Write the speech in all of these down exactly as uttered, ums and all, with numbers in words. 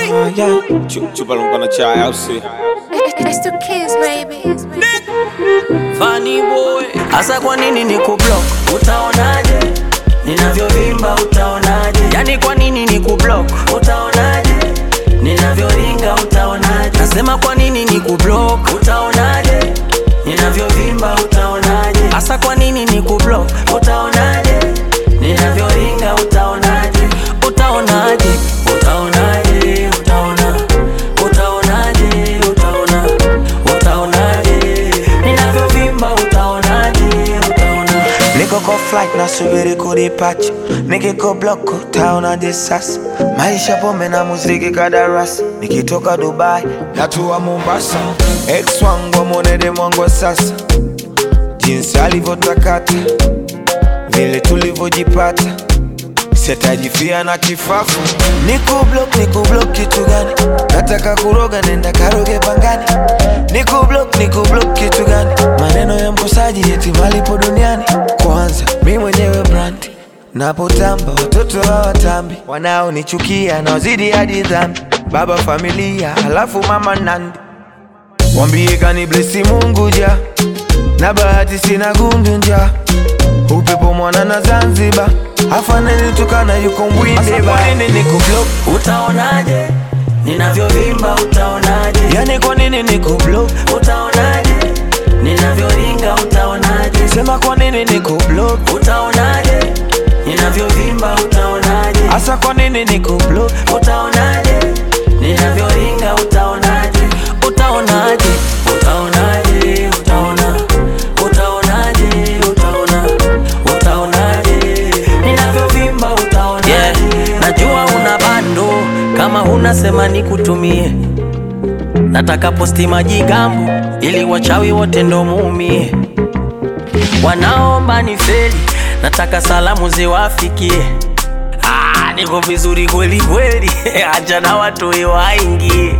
Ah, yeah. Chupa lumpa na chai au si? It's the kids, baby. Funny boy, asa kwa nini nikublock? Utaonaje? Ninavyovimba utaonaje? Yani kwa nini nikublock? Utaonaje? Ninavyoringa utaonaje? Nasema kwa nini nikublock? Utaonaje? Ninavyovimba utaonaje? Asa kwa nini nikublock? Utaonaje? Ninavyoringa utaonaje? Utaonaje? Utaonaje? Utaona. Utaonaje? Utaona. Utaonaje? Ninavyovimba utaonaje? Utaona. Niko kwa flight na subiri kudipacha, nikiko block utaonaje sasa? Maisha pombe na muziki kadarasa, nikitoka Dubai natua Mombasa. Ex wangu monede mwangu sasa, jinsi alivyotakata, vile tulivyojipata, sitajifia na kifafu. Niku block, niku block kitu gani? Nataka kuroga nenda karoge pangani. Niku block, niku block kitu gani? Maneno ya mkosaji eti malipo duniani. Kwanza mimi mwenyewe brand, napotamba watoto hawatambi, wanaonichukia na wazidi hadi dhambi. Baba familia halafu mama nandi, wambie kani blessi Mungu ja, na bahati sina gundu nja. Upepo mwana na Zanzibar, afaneni tukana yuko mwinde ba. Kwa nini nikublock? Utaonaje? Ninavyovimba utaonaje? Yani kwa nini nikublock? Utaonaje? Ninavyoringa utaonaje? Sema kwa nini nikublock? Utaonaje? Ninavyovimba utaonaje? Asa kwa nini nikublock? Utaonaje? Ninavyoringa utaonaje? Utaonaje? Utaonaje? Utaona. Utaonaje? Utaona. Utaonaje? Ninavyovimba utaonaje? Yeah. Najua una bando, kama huna sema nikutumie. Nataka posti majigambo ili wachawi wote ndo muumie. Wanaomba ni feli, nataka salamu ziwafikie. Ah, niko vizuri kweli kweli. Acha na watu waingie.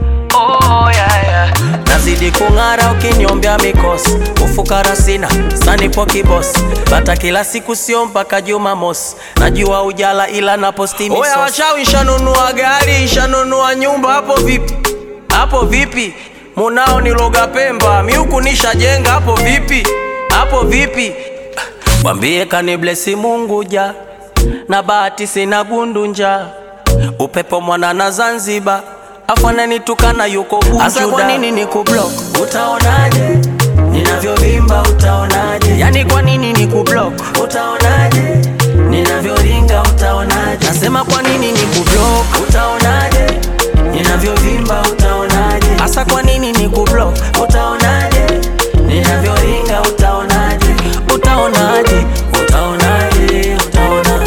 Oh yeah yeah. Nazidi kung'ara ukiniombea mikosi. Ufukara sina, sanipo kibosi. Bata kila siku sio mpaka Jumamosi. Najua ujala ila na posti misosi. Oya wachawi shanunua gari, shanunua nyumba, hapo vipi? Hapo vipi? Munao niloga Pemba, miuku nishajenga, hapo vipi? Hapo vipi? Wambie kani blessi Mungu ja, na bahati sina gundu nja. Upepo mwana na Zanzibar, afanani tukana yuko Bujuda. Asa kwa nini nikublock? Utaonaje? Ninavyovimba utaonaje? Yani kwa nini nikublock? Utaonaje? Ninavyoringa utaonaje? Nasema kwa nini nikublock? Utaonaje? Ninavyovimba utaonaje? Asa kwa nini nikublock? Utaonaje? Ninavyoringa utaonaje? Utaonaje? Utaonaje? Utaona.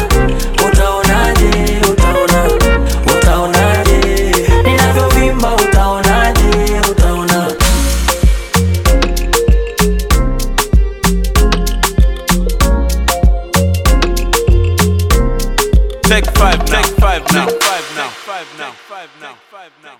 Utaonaje? Utaona. Utaonaje? Ninavyovimba utaonaje? Utaona. Take five now. Take five now. Take five now. Take five now. Take five now.